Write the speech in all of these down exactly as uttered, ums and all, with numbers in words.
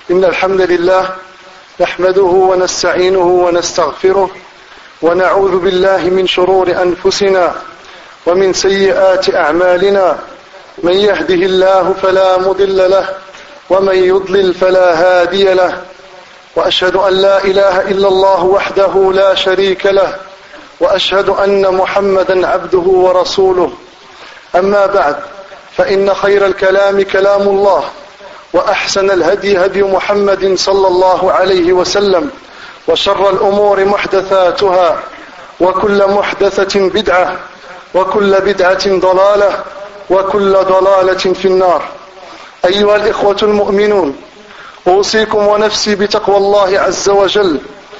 إن الحمد لله نحمده ونستعينه ونستغفره ونعوذ بالله من شرور أنفسنا ومن سيئات أعمالنا. من يهده الله فلا مضل له ومن يضلل فلا هادي له، وأشهد أن لا إله إلا الله وحده لا شريك له، وأشهد أن محمدا عبده ورسوله. أما بعد، فإن خير الكلام كلام الله، وأحسن الهدي هدي محمد صلى الله عليه وسلم، وشر الأمور محدثاتها، وكل محدثة بدعة، وكل بدعة ضلالة، وكل ضلالة في النار. أيها الإخوة المؤمنون، أوصيكم ونفسي بتقوى الله عز وجل،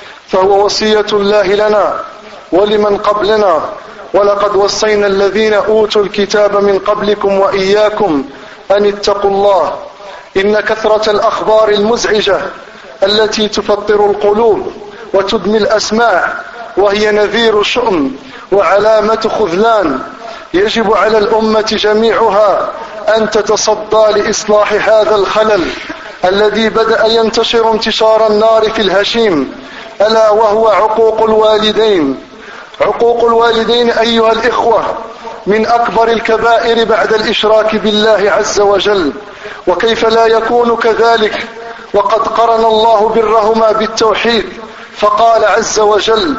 فهو وصية الله لنا ولمن قبلنا، ولقد وصينا الذين أوتوا الكتاب من قبلكم وإياكم أن اتقوا الله. إن كثرة الأخبار المزعجة التي تفطر القلوب وتدمي الأسماع، وهي نذير شؤم وعلامة خذلان، يجب على الأمة جميعها أن تتصدى لإصلاح هذا الخلل الذي بدأ ينتشر انتشار النار في الهشيم، ألا وهو عقوق الوالدين. عقوق الوالدين أيها الإخوة من أكبر الكبائر بعد الإشراك بالله عز وجل، وكيف لا يكون كذلك وقد قرن الله برهما بالتوحيد، فقال عز وجل: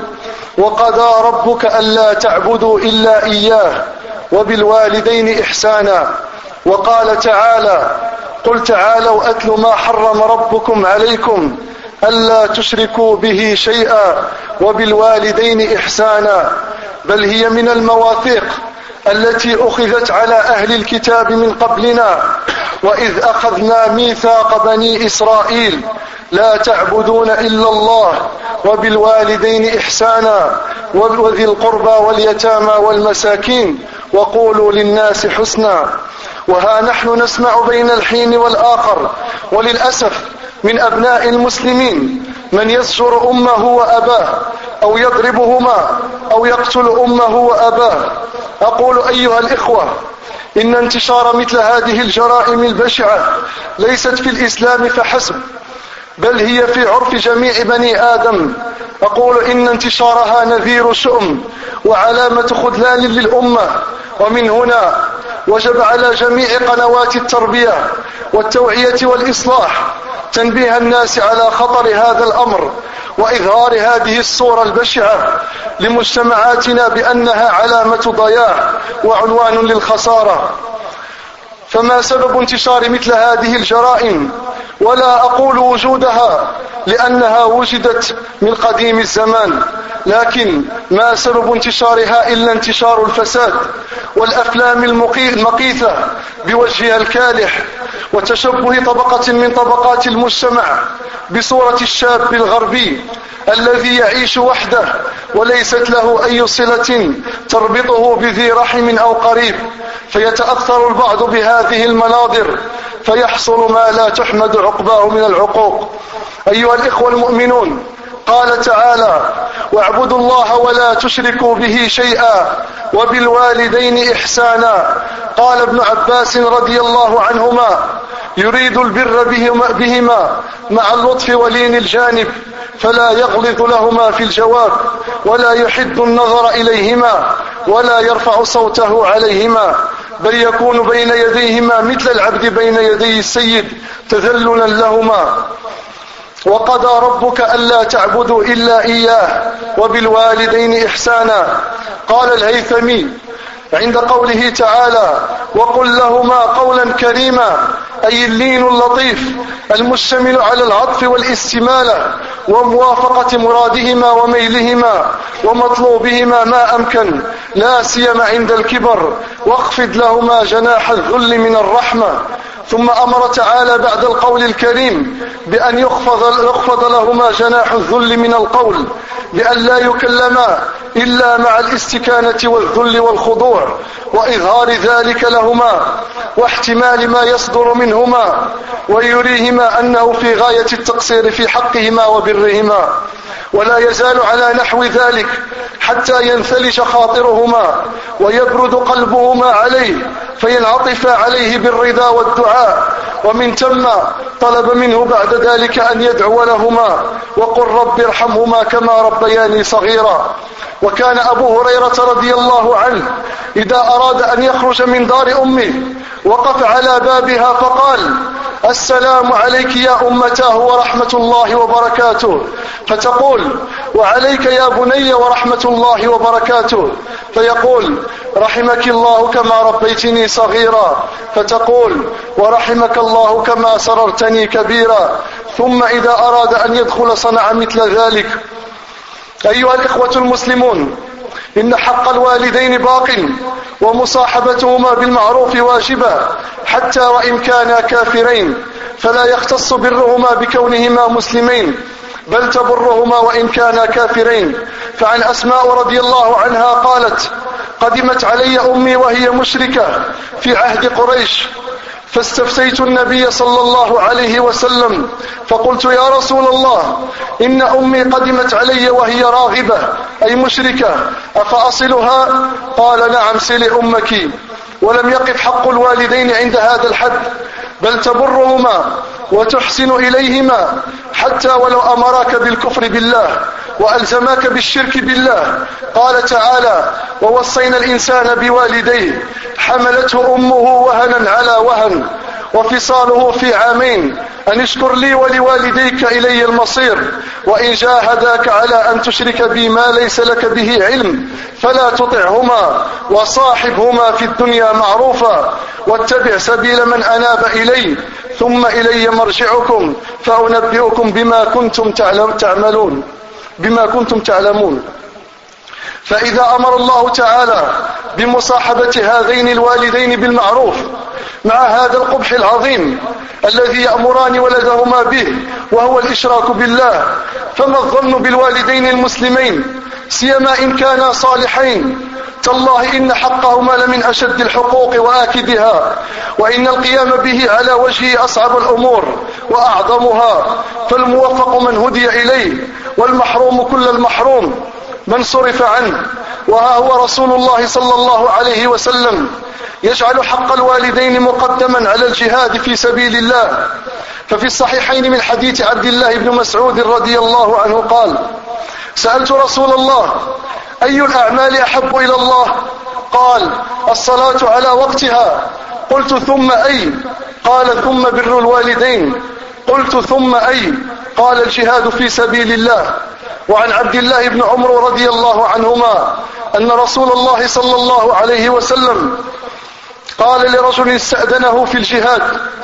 وقضى ربك ألا تعبدوا إلا إياه وبالوالدين إحسانا. وقال تعالى: قل تعالوا أتل ما حرم ربكم عليكم ألا تشركوا به شيئا وبالوالدين إحسانا. بل هي من المواثيق التي أخذت على أهل الكتاب من قبلنا: وإذ أخذنا ميثاق بني إسرائيل لا تعبدون إلا الله وبالوالدين إحسانا وذي القربى واليتامى والمساكين وقولوا للناس حسنا. وها نحن نسمع بين الحين والآخر، وللأسف، من أبناء المسلمين من يزجر أمه وأباه أو يضربهما أو يقتل أمه وأباه. أقول أيها الإخوة، إن انتشار مثل هذه الجرائم البشعة ليست في الإسلام فحسب، بل هي في عرف جميع بني آدم. أقول إن انتشارها نذير شؤم وعلامة خذلان للأمة. ومن هنا وجب على جميع قنوات التربية والتوعية والإصلاح تنبيه الناس على خطر هذا الأمر، وإظهار هذه الصورة البشعة لمجتمعاتنا بأنها علامة ضياع وعنوان للخسارة. فما سبب انتشار مثل هذه الجرائم؟ ولا أقول وجودها لأنها وجدت من قديم الزمان، لكن ما سبب انتشارها إلا انتشار الفساد والأفلام المقيثة بوجهها الكالح، وتشبه طبقة من طبقات المجتمع بصورة الشاب الغربي الذي يعيش وحده وليست له أي صلة تربطه بذي رحم أو قريب، فيتأثر البعض بهذه المناظر فيحصل ما لا تحمد عقباه من العقوق. أيها الإخوة المؤمنون، قال تعالى: واعبدوا الله ولا تشركوا به شيئا وبالوالدين إحسانا. قال ابن عباس رضي الله عنهما: يريد البر بهما مع اللطف ولين الجانب، فلا يغلظ لهما في الجواب، ولا يحد النظر إليهما، ولا يرفع صوته عليهما، بل يكون بين يديهما مثل العبد بين يدي السيد تذللا لهما. وقضى ربك ألا تعبدوا إلا إياه وبالوالدين إحسانا. قال الهيثمي عند قوله تعالى: وقل لهما قولا كريما، أي اللين اللطيف المشتمل على العطف والاستمالة وموافقة مرادهما وميلهما ومطلوبهما ما أمكن، لا سيما عند الكبر، واخفض لهما جناح الذل من الرحمة. ثم أمر تعالى بعد القول الكريم بأن يخفض, يخفض لهما جناح الذل من القول، بأن لا يكلما إلا مع الاستكانة والذل والخضوع، وإظهار ذلك لهما واحتمال ما يصدر منهما، ويريهما أنه في غاية التقصير في حقهما وبرهما، ولا يزال على نحو ذلك حتى ينثلج خاطرهما ويبرد قلبهما عليه فينعطف عليه بالرضا والدعاء، ومن ثم طلب منه بعد ذلك أن يدعو لهما وقل رب ارحمهما كما ربياني صغيرا. وكان أبو هريرة رضي الله عنه إذا أراد أن يخرج من دار أمه وقف على بابها فقال السلام عليك يا أمتاه ورحمة الله وبركاته، فتقول وعليك يا بني ورحمة الله وبركاته، فيقول رحمك الله كما ربيتني صغيرا، فتقول ورحمك الله كما سررتني كبيرا. ثم إذا أراد أن يدخل صنع مثل ذلك. أيها الإخوة المسلمون، إن حق الوالدين باق، ومصاحبتهما بالمعروف واجبة حتى وإن كانا كافرين، فلا يختص برهما بكونهما مسلمين، بل تبرهما وإن كانا كافرين. فعن أسماء رضي الله عنها قالت قدمت علي أمي وهي مشركة في عهد قريش، فاستفتيت النبي صلى الله عليه وسلم فقلت يا رسول الله إن أمي قدمت علي وهي راغبة أي مشركة، أفأصلها؟ قال نعم صل أمك. ولم يقف حق الوالدين عند هذا الحد، بل تبرهما وتحسن إليهما حتى ولو أمراك بالكفر بالله وألزماك بالشرك بالله. قال تعالى ووصينا الإنسان بوالديه حملته أمه وهنا على وهن وفصاله في عامين أن اشكر لي ولوالديك إلي المصير، وإن جاهداك على أن تشرك بي ما ليس لك به علم فلا تطعهما وصاحبهما في الدنيا معروفا، واتبع سبيل من أناب إلي ثم إلي مرجعكم فأنبئكم بما كنتم تعملون بما كنتم تعلمون. فإذا أمر الله تعالى بمصاحبة هذين الوالدين بالمعروف مع هذا القبح العظيم الذي يأمران ولدهما به وهو الإشراك بالله، فما الظن بالوالدين المسلمين سيما إن كانا صالحين؟ تالله إن حقهما لمن أشد الحقوق وآكدها، وإن القيام به على وجهه أصعب الأمور وأعظمها، فالموفق من هدي إليه والمحروم كل المحروم من صرف عنه. وها هو رسول الله صلى الله عليه وسلم يجعل حق الوالدين مقدما على الجهاد في سبيل الله. ففي الصحيحين من حديث عبد الله بن مسعود رضي الله عنه قال سألت رسول الله أي الأعمال أحب إلى الله؟ قال الصلاة على وقتها. قلت ثم أي؟ قال ثم بر الوالدين. قلت ثم أي؟ قال الجهاد في سبيل الله. وعن عبد الله بن عمر رضي الله عنهما أن رسول الله صلى الله عليه وسلم قال لرجل استأذنه في الجهاد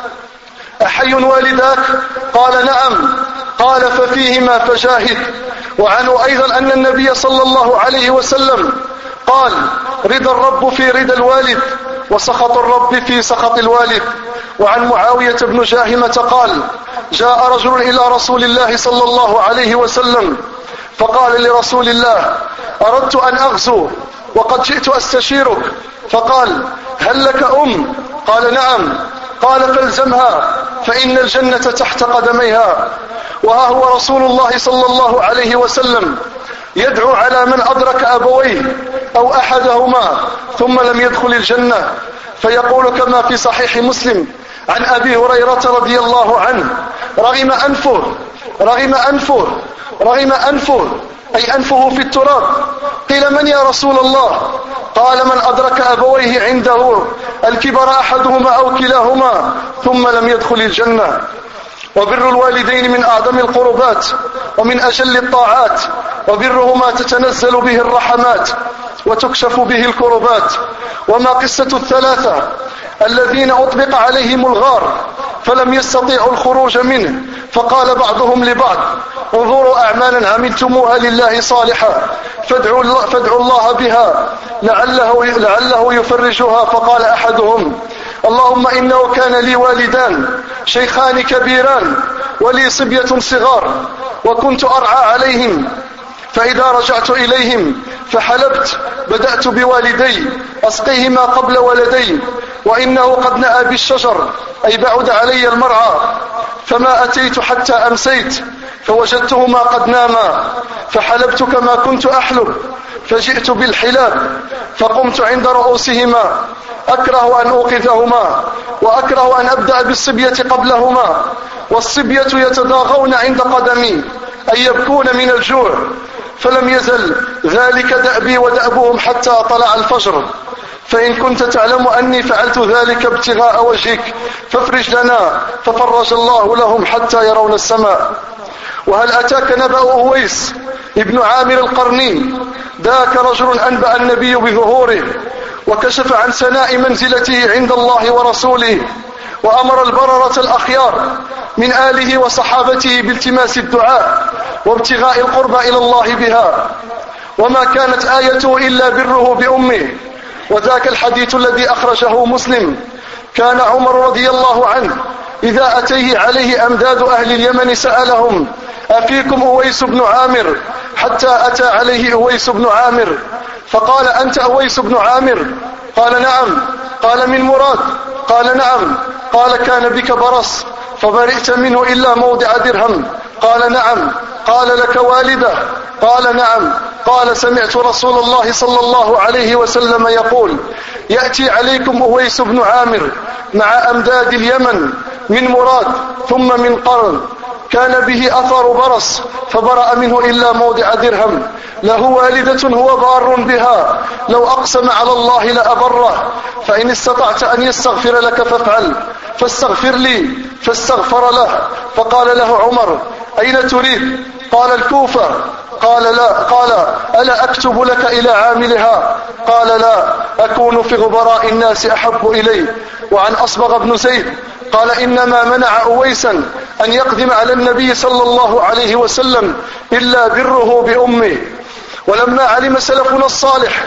أحي والداك؟ قال نعم. قال ففيهما فجاهد. وعنه أيضا أن النبي صلى الله عليه وسلم قال رضا الرب في رضا الوالد وسخط الرب في سخط الوالد. وعن معاوية بن جاهمة قال جاء رجل إلى رسول الله صلى الله عليه وسلم فقال لرسول الله أردت أن أغزو وقد جئت أستشيرك، فقال هل لك أم؟ قال نعم. قال فالزمها فإن الجنة تحت قدميها. وها هو رسول الله صلى الله عليه وسلم يدعو على من أدرك أبويه أو أحدهما ثم لم يدخل الجنة، فيقول كما في صحيح مسلم عن أبي هريرة رضي الله عنه رغم أنفه رغم أنفه رغم أنفه أي أنفه في التراب. قيل من يا رسول الله؟ قال من أدرك أبويه عنده الكبر أحدهما أو كلاهما ثم لم يدخل الجنة. وبر الوالدين من أعظم القربات ومن أجل الطاعات، وبرهما تتنزل به الرحمات وتكشف به الكربات. وما قصة الثلاثة الذين أطبق عليهم الغار فلم يستطيعوا الخروج منه، فقال بعضهم لبعض انظروا أعمالا عملتموها لله صالحة فادعوا الله, فادعوا الله بها لعله, لعله يفرجها. فقال أحدهم اللهم إنه كان لي والدان شيخان كبيران ولي صبية صغار وكنت أرعى عليهم، فإذا رجعت إليهم فحلبت بدأت بوالدي أسقيهما قبل ولدي، وإنه قد نأى بالشجر أي بعد علي المرعى، فما أتيت حتى أمسيت فوجدتهما قد ناما، فحلبت كما كنت أحلب، فجئت بالحلاب فقمت عند رؤوسهما أكره أن أوقظهما، وأكره أن أبدأ بالصبية قبلهما، والصبية يتضاغون عند قدمي أي يبكون من الجوع، فلم يزل ذلك دأبي ودأبهم حتى طلع الفجر، فإن كنت تعلم أني فعلت ذلك ابتغاء وجهك فافرج لنا، ففرج الله لهم حتى يرون السماء. وهل أتاك نبأ أويس ابن عامر القرني؟ ذاك رجل أنبأ النبي بظهوره، وكشف عن سناء منزلته عند الله ورسوله، وأمر البررة الأخيار من آله وصحابته بالتماس الدعاء وابتغاء القرب إلى الله بها، وما كانت آيته إلا بره بأمه. وذاك الحديث الذي أخرجه مسلم: كان عمر رضي الله عنه إذا أتيه عليه أمداد أهل اليمن سألهم: أفيكم أويس بن عامر؟ حتى أتى عليه أويس بن عامر فقال: أنت أويس بن عامر؟ قال: نعم. قال: من مراد؟ قال: نعم. قال: كان بك برص فبرئت منه إلا موضع درهم؟ قال: نعم. قال: لك والدة؟ قال: نعم. قال: سمعت رسول الله صلى الله عليه وسلم يقول: يأتي عليكم أويس بن عامر مع أمداد اليمن من مراد ثم من قرن، كان به أثر برص فبرأ منه إلا موضع درهم، له والدة هو بار بها، لو أقسم على الله لأبره، فإن استطعت أن يستغفر لك فافعل، فاستغفر لي، فاستغفر له. فقال له عمر: أين تريد؟ قال: الكوفة. قال: لا. قال: ألا أكتب لك إلى عاملها؟ قال: لا، أكون في غبراء الناس أحب إلي. وعن أصبغ بن زيد قال: إنما منع أويسا أن يقدم على النبي صلى الله عليه وسلم إلا بره بأمه. ولما علم سلفنا الصالح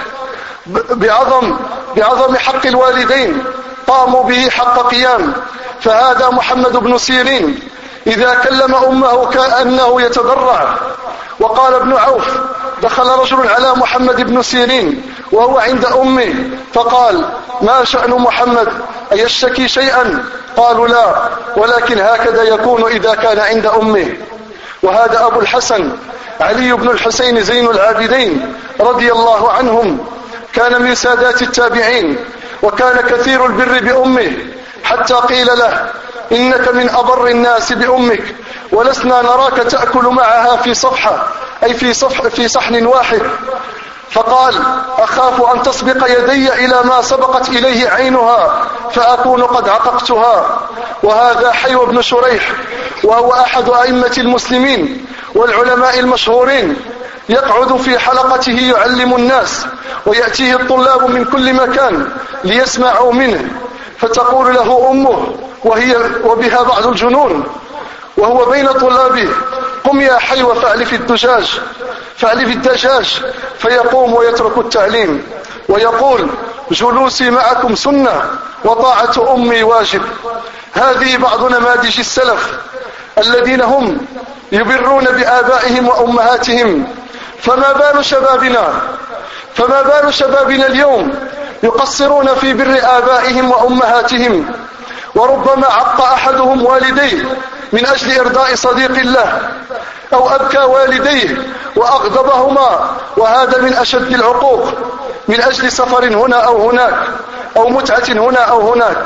بعظم, بعظم حق الوالدين قاموا به حق قيام. فهذا محمد بن سيرين إذا كلم أمه كأنه يتضرع. وقال ابن عوف: دخل رجل على محمد بن سيرين وهو عند أمه فقال: ما شأن محمد؟ أيشتكي شيئا؟ قالوا: لا، ولكن هكذا يكون إذا كان عند أمه. وهذا أبو الحسن علي بن الحسين زين العابدين رضي الله عنهم، كان من سادات التابعين، وكان كثير البر بأمه، حتى قيل له: إنك من أبر الناس بأمك، ولسنا نراك تأكل معها في صفحة، أي في, صفح في صحن واحد. فقال: أخاف أن تسبق يدي إلى ما سبقت إليه عينها فأكون قد عققتها. وهذا حيو بن شريح، وهو أحد أئمة المسلمين والعلماء المشهورين، يقعد في حلقته يعلم الناس، ويأتيه الطلاب من كل مكان ليسمعوا منه، فتقول له أمه وهي وبها بعض الجنون وهو بين طلابه: قم يا حيو فألف الدجاج فألف الدجاج فيقوم ويترك التعليم ويقول: جلوسي معكم سنة وطاعة أمي واجب. هذه بعض نماذج السلف الذين هم يبرون بآبائهم وأمهاتهم. فما بال شبابنا فما بال شبابنا اليوم يقصرون في بر آبائهم وأمهاتهم، وربما عق أحدهم والديه من أجل إرضاء صديق الله، أو أبكى والديه وأغضبهما، وهذا من أشد العقوق، من أجل سفر هنا أو هناك، أو متعة هنا أو هناك.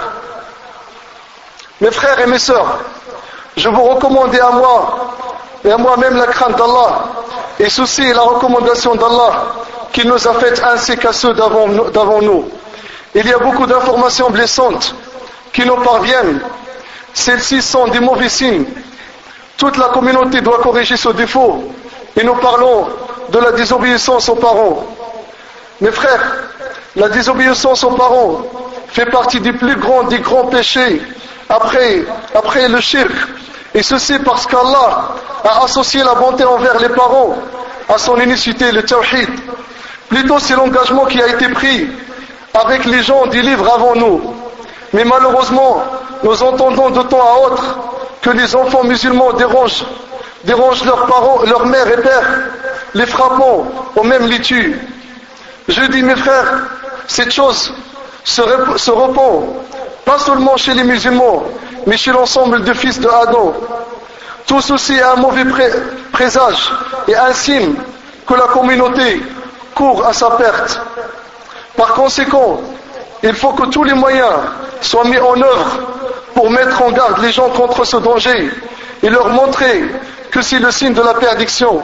Mes frères et mes sœurs, je vous recommande à moi et à moi-même la crainte d'Allah et souci la recommandation d'Allah qui nous a fait ainsi qu'à ceux d'avant nous. Il y a beaucoup d'informations blessantes qui nous parviennent. Celles-ci sont des mauvais signes. Toute la communauté doit corriger ce défaut. Et nous parlons de la désobéissance aux parents. Mes frères, la désobéissance aux parents fait partie des plus grands des grands péchés après, après le shirk. Et ceci parce qu'Allah a associé la bonté envers les parents à son unicité, le tawhid. Plutôt c'est l'engagement qui a été pris avec les gens des livres avant nous. Mais malheureusement, nous entendons de temps à autre que les enfants musulmans dérangent, dérangent leurs parents, leurs mères et pères, les frappant ou même les tuent. Je dis, mes frères, cette chose se, rep- se répand pas seulement chez les musulmans, mais chez l'ensemble des fils de Adam. Tout ceci est un mauvais pré- présage et un signe que la communauté court à sa perte. Par conséquent, il faut que tous les moyens soient mis en œuvre pour mettre en garde les gens contre ce danger et leur montrer que c'est le signe de la perdition.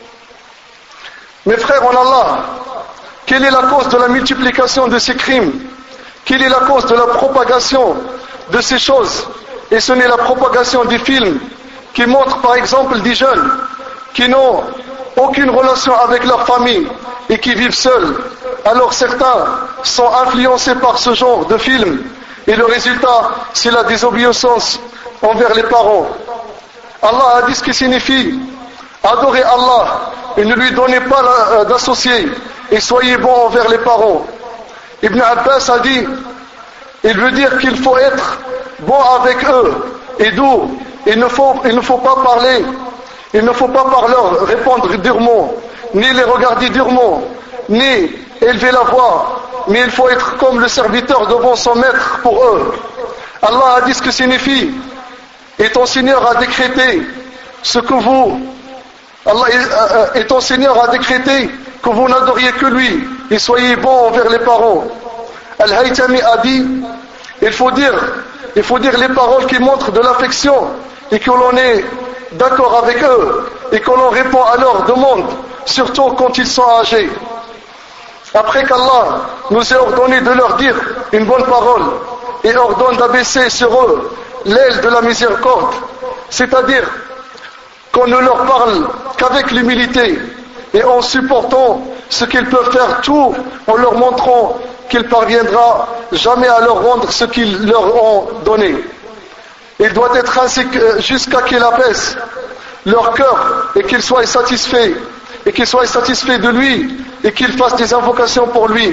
Mes frères en Allah, quelle est la cause de la multiplication de ces crimes? Quelle est la cause de la propagation de ces choses? Et ce n'est la propagation des films qui montrent par exemple des jeunes qui n'ont aucune relation avec leur famille et qui vivent seuls. Alors certains sont influencés par ce genre de films et le résultat c'est la désobéissance envers les parents. Allah a dit ce qui signifie adorez Allah et ne lui donnez pas d'associés et soyez bons envers les parents. Ibn Abbas a dit, il veut dire qu'il faut être bon avec eux et doux. Il ne faut, il ne faut pas parler, il ne faut pas par leur répondre durement, ni les regarder durement, ni élever la voix, mais il faut être comme le serviteur devant son maître pour eux. Allah a dit ce que signifie, et ton Seigneur a décrété ce que vous, Allah, et ton Seigneur a décrété que vous n'adoriez que lui, et soyez bons envers les parents. Al-Haythami a dit, il faut dire, il faut dire les paroles qui montrent de l'affection, et que l'on est d'accord avec eux, et que l'on répond à leurs demandes, surtout quand ils sont âgés. Après qu'Allah nous ait ordonné de leur dire une bonne parole, et ordonne d'abaisser sur eux l'aile de la miséricorde, c'est-à-dire qu'on ne leur parle qu'avec l'humilité, et en supportant ce qu'ils peuvent faire, tout en leur montrant qu'il parviendra jamais à leur rendre ce qu'ils leur ont donné. Il doit être ainsi jusqu'à qu'ils apaisent leur cœur et qu'ils soient satisfaits, et qu'ils soient satisfaits de lui, et qu'ils fassent des invocations pour lui.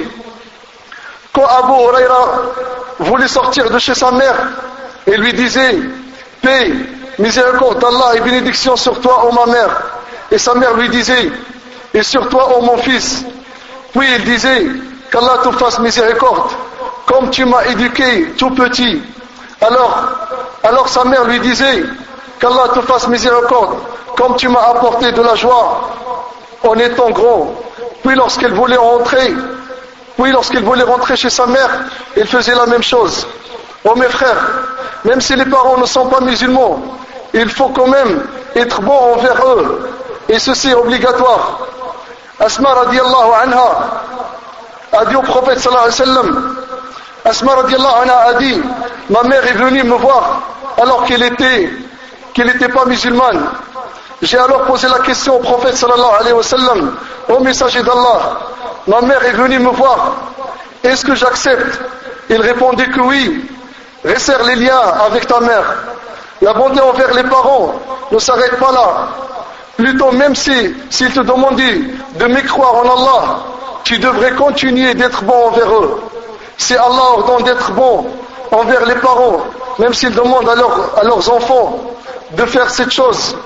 Quand Abu Huraira voulait sortir de chez sa mère et lui disait « Paix, miséricorde d'Allah et bénédiction sur toi, ô ma mère », et sa mère lui disait « Et sur toi, ô mon fils », puis il disait « Qu'Allah te fasse miséricorde, comme tu m'as éduqué tout petit ». Alors, alors sa mère lui disait « Qu'Allah te fasse miséricorde, comme tu m'as apporté de la joie en étant grand ». Puis lorsqu'elle voulait rentrer, puis lorsqu'elle voulait rentrer chez sa mère, elle faisait la même chose. Oh mes frères, même si les parents ne sont pas musulmans, il faut quand même être bon envers eux, et ceci est obligatoire. Asma radiallahu anha a dit au prophète sallallahu alayhi wa sallam, Asma radiallahu anha a dit, ma mère est venue me voir alors qu'elle était, qu'elle n'était pas musulmane. J'ai alors posé la question au prophète sallallahu alayhi wa sallam, au messager d'Allah, ma mère est venue me voir, est-ce que j'accepte? Il répondait que oui. Resserre les liens avec ta mère. La bonté envers les parents ne s'arrête pas là. Plutôt, même si, s'ils te demandaient de mécroire en Allah, tu devrais continuer d'être bon envers eux. Si Allah ordonne d'être bon envers les parents, même s'ils demandent à, leur, à leurs enfants de faire cette chose,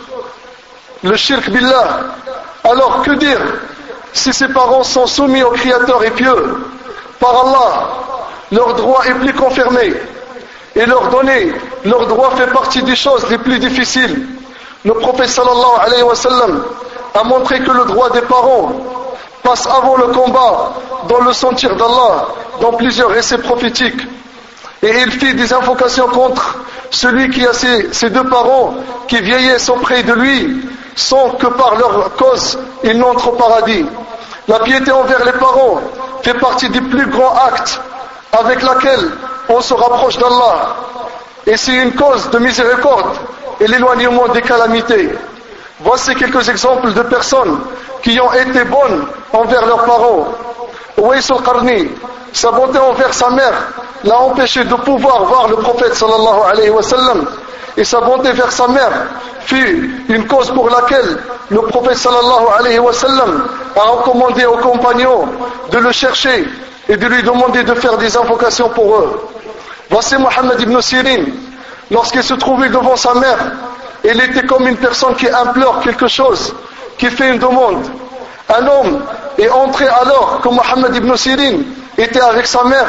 le shirk billah, alors que dire si ces parents sont soumis au Créateur et pieux? Par Allah, leur droit est plus confirmé. Et leur donner leur droit fait partie des choses les plus difficiles. Le prophète sallallahu alayhi wa sallam a montré que le droit des parents passe avant le combat dans le sentier d'Allah, dans plusieurs récits prophétiques. Et il fit des invocations contre celui qui a ses, ses deux parents qui vieillissent auprès de lui sans que par leur cause ils n'entrent au paradis. La piété envers les parents fait partie des plus grands actes avec laquelle on se rapproche d'Allah. Et c'est une cause de miséricorde et l'éloignement des calamités. Voici quelques exemples de personnes qui ont été bonnes envers leurs parents. Uwais al-Qarni, sa bonté envers sa mère l'a empêché de pouvoir voir le prophète sallallahu alayhi wa sallam, et sa bonté vers sa mère fut une cause pour laquelle le prophète sallallahu alayhi wa sallam a recommandé aux compagnons de le chercher et de lui demander de faire des invocations pour eux. Voici Mohammed ibn Sirin, lorsqu'il se trouvait devant sa mère, il était comme une personne qui implore quelque chose, qui fait une demande. Un homme est entré alors que Mohammed ibn Sirin était avec sa mère.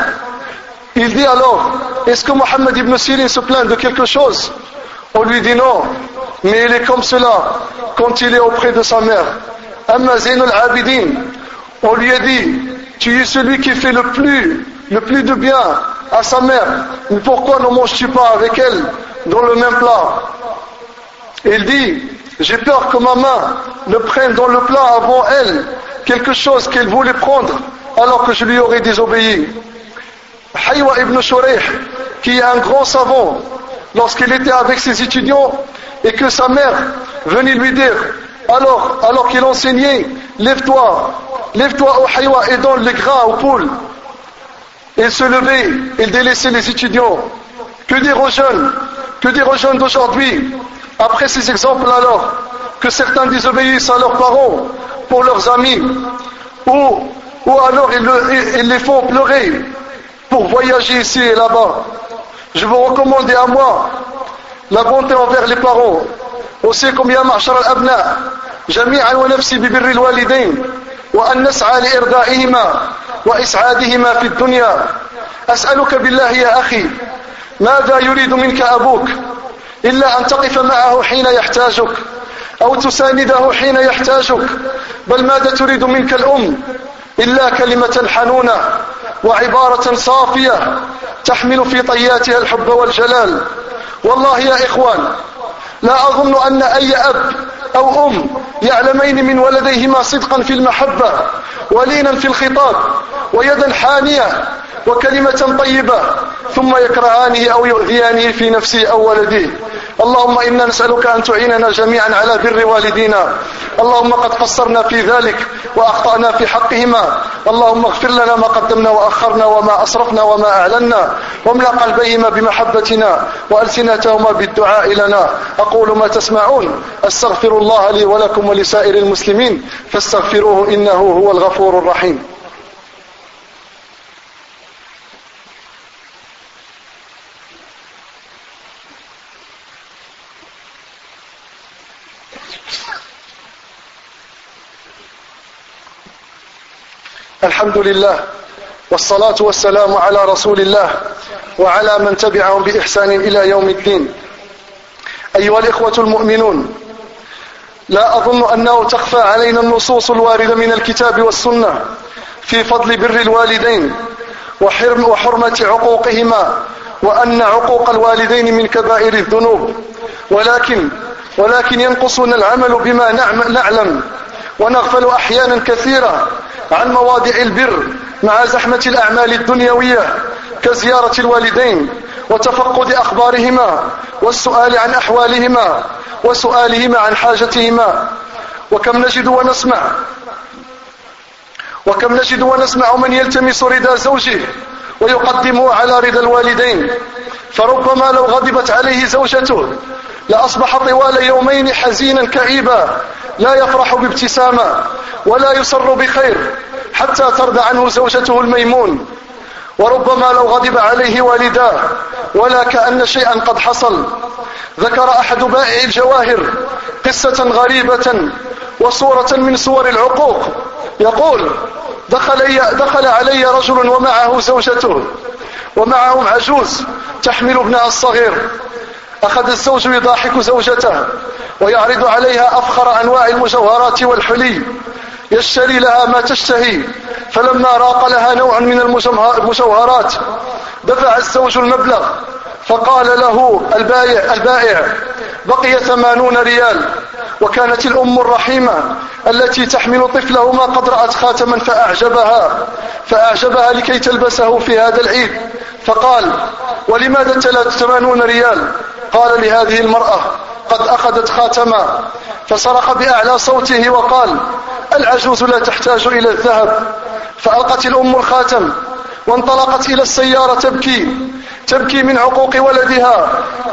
Il dit alors, est-ce que Mohammed ibn Sirin se plaint de quelque chose? On lui dit non, mais il est comme cela quand il est auprès de sa mère. Amma Zayn al-Abidin, on lui a dit, tu es celui qui fait le plus le plus de bien à sa mère, mais pourquoi ne manges-tu pas avec elle dans le même plat? Et il dit, j'ai peur que ma main ne prenne dans le plat avant elle quelque chose qu'elle voulait prendre alors que je lui aurais désobéi. Haywa ibn Shurayh, qui est un grand savant, lorsqu'il était avec ses étudiants et que sa mère venait lui dire, alors, alors qu'il enseignait, lève-toi, lève-toi au Haywa et donne les grains aux poules. Il se levait, il délaissait les étudiants. Que dire aux jeunes, que dire aux jeunes d'aujourd'hui, après ces exemples alors, que certains désobéissent à leurs parents pour leurs amis, ou, ou alors ils, le, ils les font pleurer pour voyager ici et là-bas. Je vous recommande à moi la bonté envers les parents. أوصيكم يا معشر الأبناء جميعا ونفسي ببر الوالدين وأن نسعى لإرضائهما وإسعادهما في الدنيا. أسألك بالله يا أخي، ماذا يريد منك أبوك إلا أن تقف معه حين يحتاجك أو تسانده حين يحتاجك؟ بل ماذا تريد منك الأم إلا كلمة حنونة وعبارة صافية تحمل في طياتها الحب والجلال. والله يا إخوان، لا أظن أن أي أب أو أم يعلمين من ولديهما صدقا في المحبة ولينا في الخطاب ويدا حانية وكلمة طيبة ثم يكرهانه أو يؤذيانه في نفسه أو ولده. اللهم إنا نسألك أن تعيننا جميعا على بر والدينا. اللهم قد قصرنا في ذلك وأخطأنا في حقهما. اللهم اغفر لنا ما قدمنا وأخرنا وما أسرفنا وما أعلنا، واملأ قلبيهما بمحبتنا وألسنتهما بالدعاء لنا. أقول ما تسمعون، أستغفر الله لي ولكم ولسائر المسلمين فاستغفروه إنه هو الغفور الرحيم. الحمد لله والصلاة والسلام على رسول الله وعلى من تبعهم بإحسان إلى يوم الدين. أيها الإخوة المؤمنون، لا أظن أنه تخفى علينا النصوص الواردة من الكتاب والسنة في فضل بر الوالدين وحرمة عقوقهما، وأن عقوق الوالدين من كبائر الذنوب، ولكن ولكن ينقصنا العمل بما نعلم ونغفل أحيانا كثيرة عن مواضع البر مع زحمة الأعمال الدنيوية كزيارة الوالدين وتفقد أخبارهما والسؤال عن أحوالهما وسؤالهما عن حاجتهما. وكم نجد ونسمع وكم نجد ونسمع من يلتمس رضا زوجه ويقدمه على رضا الوالدين، فربما لو غضبت عليه زوجته لأصبح طوال يومين حزينا كئيبا لا يفرح بابتسامة ولا يسر بخير حتى ترضى عنه زوجته الميمون. وربما لو غضب عليه والداه ولا كأن شيئا قد حصل. ذكر أحد بائع الجواهر قصة غريبة وصورة من صور العقوق، يقول: دخل, دخل علي رجل ومعه زوجته ومعهم عجوز تحمل ابنها الصغير. أخذ الزوج يضاحك زوجته ويعرض عليها أفخر أنواع المجوهرات والحلي، يشتري لها ما تشتهي. فلما راق لها نوع من المجوهرات دفع الزوج المبلغ، فقال له البائع, البائع بقي ثمانون ريال. وكانت الأم الرحيمة التي تحمل طفلهما قد رأت خاتما فأعجبها فأعجبها لكي تلبسه في هذا العيد، فقال: ولماذا ثمانون ريال؟ قال لهذه المرأة: قد أخذت خاتما. فصرخ بأعلى صوته وقال: العجوز لا تحتاج إلى الذهب. فألقت الأم الخاتم وانطلقت إلى السيارة تبكي تبكي من عقوق ولدها.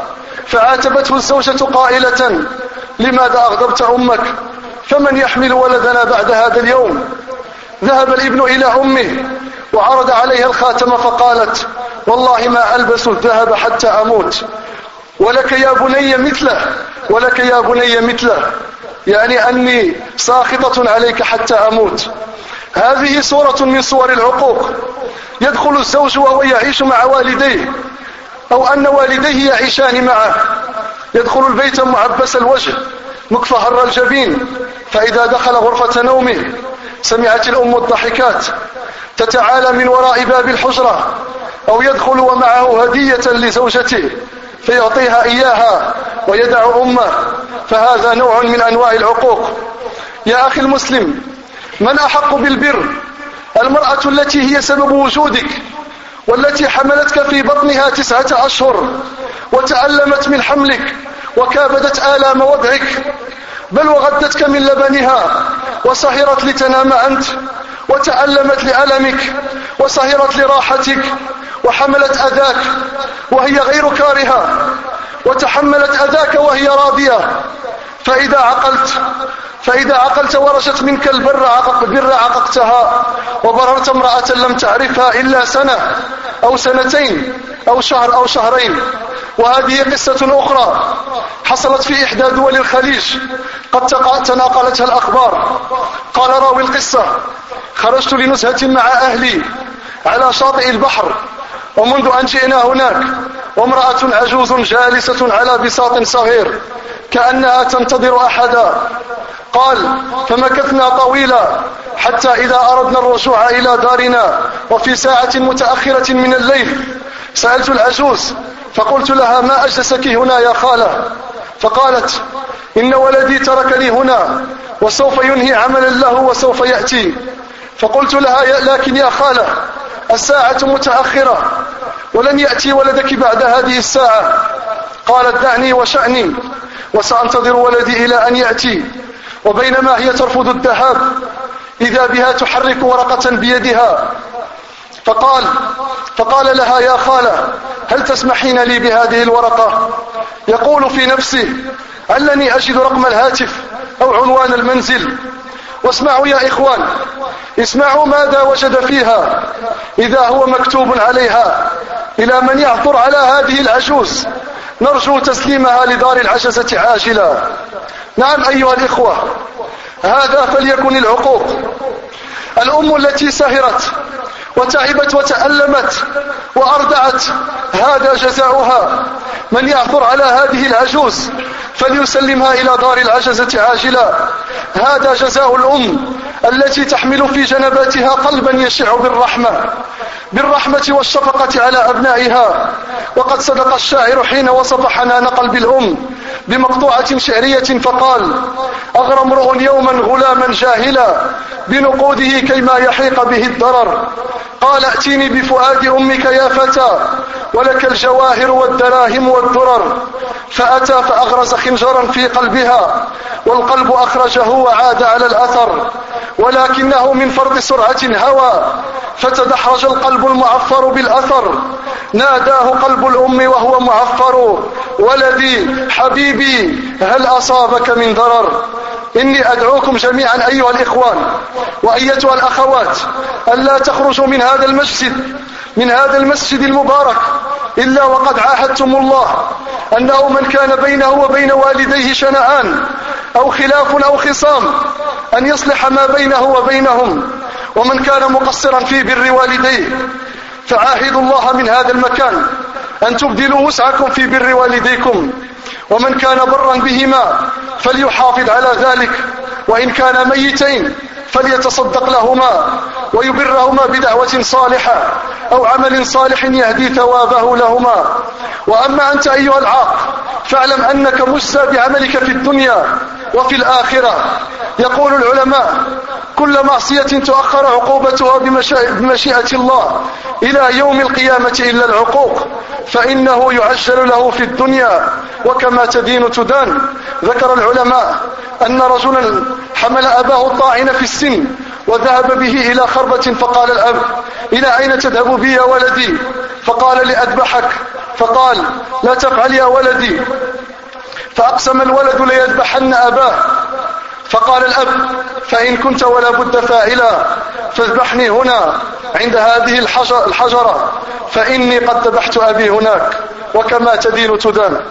فعاتبته الزوجة قائلة: لماذا أغضبت أمك؟ فمن يحمل ولدنا بعد هذا اليوم؟ ذهب الابن إلى أمه وعرض عليها الخاتم فقالت: والله ما ألبس الذهب حتى أموت، ولك يا بني مثله ولك يا بني مثله، يعني أني ساخطة عليك حتى أموت. هذه صورة من صور العقوق. يدخل الزوج وهو يعيش مع والديه أو أن والديه يعيشان معه، يدخل البيت معبس الوجه مكفهر الجبين، فإذا دخل غرفة نومه سمعت الأم الضحكات تتعالى من وراء باب الحجرة، أو يدخل ومعه هدية لزوجته فيعطيها إياها ويدع أمه، فهذا نوع من أنواع العقوق. يا أخي المسلم، من أحق بالبر؟ المرأة التي هي سبب وجودك، والتي حملتك في بطنها تسعة أشهر وتألمت من حملك وكابدت آلام وضعك، بل وغدتك من لبنها وسهرت لتنام أنت، وتألمت لألمك وسهرت لراحتك، وحملت أذاك وهي غير كارهة، وتحملت أذاك وهي راضية. فإذا عقلت فإذا عقلت ورجت منك البر عقق بر عققتها، وبررت امرأة لم تعرفها إلا سنة أو سنتين أو شهر أو شهرين. وهذه قصة أخرى حصلت في إحدى دول الخليج قد تناقلتها الأخبار. قال راوي القصة: خرجت لنزهة مع أهلي على شاطئ البحر، ومنذ أن جئنا هناك وامرأة عجوز جالسة على بساط صغير كأنها تنتظر أحدا. قال: فمكثنا طويلا حتى إذا أردنا الرجوع إلى دارنا وفي ساعة متأخرة من الليل سألت العجوز فقلت لها: ما أجلسك هنا يا خالة؟ فقالت: إن ولدي تركني هنا وسوف ينهي عملا له وسوف يأتي. فقلت لها: لكن يا خالة الساعة متأخرة ولن يأتي ولدك بعد هذه الساعة. قالت: دعني وشأني وسأنتظر ولدي إلى أن يأتي. وبينما هي ترفض الذهاب إذا بها تحرك ورقة بيدها، فقال فقال لها: يا خالة هل تسمحين لي بهذه الورقة؟ يقول في نفسه: علني أجد رقم الهاتف أو عنوان المنزل. واسمعوا يا إخوان، اسمعوا ماذا وجد فيها إذا هو مكتوب عليها: إلى من يعثر على هذه العجوز نرجو تسليمها لدار العجزة عاجلا. نعم أيها الإخوة، هذا فليكن العقوق. الأم التي سهرت وتعبت وتألمت وأرضعت هذا جزاؤها. من يعثر على هذه العجوز فليسلمها إلى دار العجزة عاجلا. هذا جزاء الأم التي تحمل في جنباتها قلبا يشع بالرحمة بالرحمة والشفقة على أبنائها. وقد صدق الشاعر حين وصف حنان قلب الأم بمقطوعة شعرية فقال: أغرى امرؤ يوما غلاما جاهلا بنقوده كيما يحيق به الضرر. قال: ائتني بفؤاد أمك يا فتى ولك الجواهر والدراهم والدرر. فأتى فأغرز خنجرا في قلبها، والقلب أخرجه وعاد على الأثر، ولكنه من فرط سرعة هوى فتدحرج القلب المعفر بالأثر. ناداه قلب الأم وهو معفر: ولدي حبيبي هل أصابك من ضرر؟ إني أدعوكم جميعا أيها الإخوان وأيتها الأخوات ألا تخرجوا من هذا المسجد من هذا المسجد المبارك إلا وقد عاهدتم الله أنه من كان بينه وبين والديه شنآن أو خلاف أو خصام أن يصلح ما بينه وبينهم، ومن كان مقصرا في بر والديه فعاهدوا الله من هذا المكان أن تبذلوا وسعكم في بر والديكم، ومن كان برا بهما فليحافظ على ذلك، وإن كان ميتين فليتصدق لهما ويبرهما بدعوة صالحة أو عمل صالح يهدي ثوابه لهما. وأما أنت أيها العاق فاعلم أنك مجزى بعملك في الدنيا وفي الآخرة. يقول العلماء: كل معصية تؤخر عقوبتها بمشيئة الله إلى يوم القيامة إلا العقوق، فإنه يعجل له في الدنيا وكما تدين تدان. ذكر العلماء أن رجلا حمل أباه الطاعن في السن وذهب به إلى خربة، فقال الأب: إلى أين تذهب بي يا ولدي؟ فقال: لأذبحك. فقال: لا تفعل يا ولدي. فأقسم الولد ليذبحن أباه. فقال الأب: فإن كنت ولا بد فاعلا فاذبحني هنا عند هذه الحجرة فإني قد ذبحت أبي هناك وكما تدين تدان.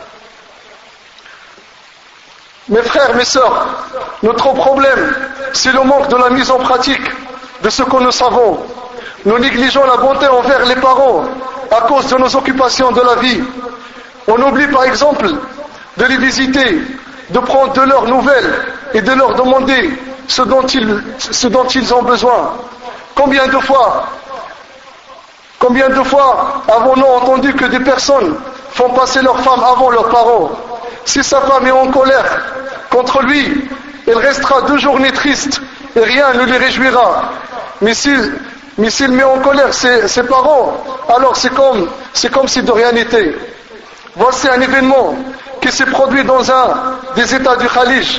Mes frères, mes sœurs, notre problème, c'est le manque de la mise en pratique de ce que nous savons. Nous négligeons la bonté envers les parents à cause de nos occupations de la vie. On oublie par exemple de les visiter, de prendre de leurs nouvelles et de leur demander ce dont ils, ce dont ils ont besoin. Combien de fois, combien de fois avons-nous entendu que des personnes font passer leurs femmes avant leurs parents? Si sa femme est en colère contre lui, elle restera deux journées triste et rien ne lui réjouira. Mais s'il, mais s'il met en colère ses, ses parents, alors c'est comme, c'est comme si de rien n'était. Voici un événement qui s'est produit dans un des États du Khalij.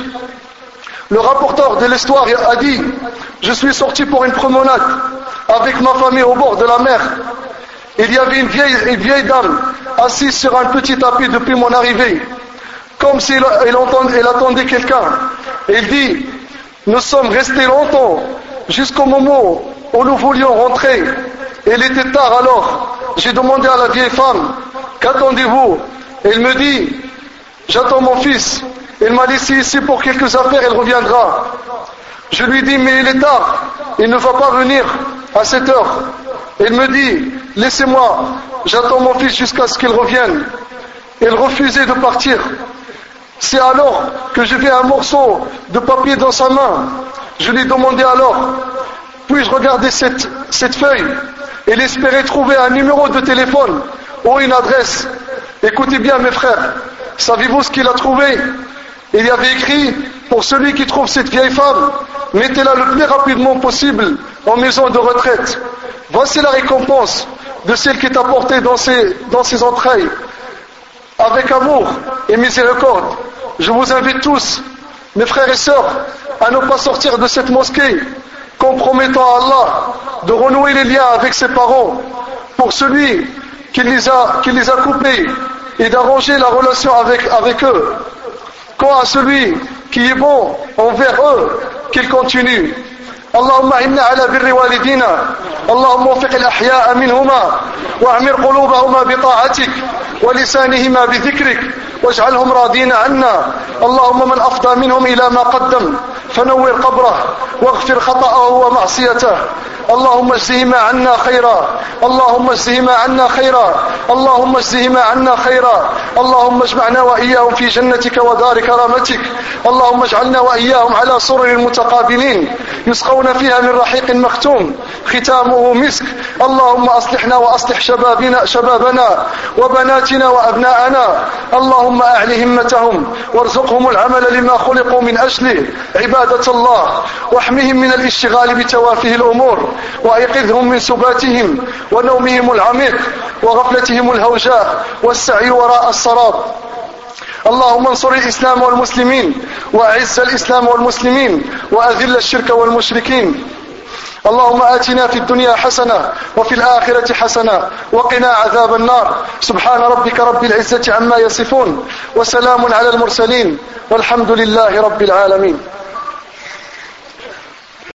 Le rapporteur de l'histoire a dit: je suis sorti pour une promenade avec ma famille au bord de la mer. Il y avait une vieille, une vieille dame assise sur un petit tapis depuis mon arrivée, comme si elle, entendait, elle attendait quelqu'un. Il dit: nous sommes restés longtemps jusqu'au moment où nous voulions rentrer. Il était tard alors. J'ai demandé à la vieille femme: qu'attendez-vous? Elle me dit: j'attends mon fils. Il m'a laissé ici pour quelques affaires, il reviendra. Je lui dis: mais il est tard, il ne va pas venir à cette heure. Il me dit: laissez-moi, j'attends mon fils jusqu'à ce qu'il revienne. Il refusait de partir. C'est alors que j'ai vu un morceau de papier dans sa main. Je lui ai demandé alors: puis-je regarder cette, cette feuille? Il espérait trouver un numéro de téléphone ou une adresse. Écoutez bien mes frères, savez-vous ce qu'il a trouvé? Il y avait écrit: pour celui qui trouve cette vieille femme, mettez-la le plus rapidement possible en maison de retraite. Voici la récompense de celle qui est apportée dans ses, dans ses entrailles. Avec amour et miséricorde, je vous invite tous, mes frères et sœurs, à ne pas sortir de cette mosquée, compromettant à Allah de renouer les liens avec ses parents, pour celui qui les a, qui les a coupés, et d'arranger la relation avec, avec eux. Quant à celui qui est bon envers eux, qu'il continue. اللهم إنا على بر والدينا اللهم وفق الأحياء منهما واعمر قلوبهما بطاعتك ولسانهما بذكرك واجعلهم راضين عنا اللهم من أفضى منهم إلى ما قدم فنور قبره واغفر خطأه ومعصيته اللهم اجزهما عنا خيرا اللهم اجزهما عنا خيرا اللهم اجزهما عنا خيرا اللهم اجمعنا وإياهم في جنتك ودار كرامتك اللهم اجعلنا وإياهم على سرر متقابلين يسقون فيها من رحيق مختوم ختامه مسك اللهم أصلحنا وأصلح شبابنا, شبابنا وبناتنا وأبناءنا اللهم أعل همتهم وارزقهم العمل لما خلقوا من أجله عبادة الله واحمهم من الاشتغال بتوافه الأمور وأيقظهم من سباتهم ونومهم العميق وغفلتهم الهوجاء والسعي وراء السراب اللهم انصر الإسلام والمسلمين وأعز الإسلام والمسلمين وأذل الشرك والمشركين اللهم آتنا في الدنيا حسنة وفي الآخرة حسنة وقنا عذاب النار سبحان ربك رب العزة عما يصفون وسلام على المرسلين والحمد لله رب العالمين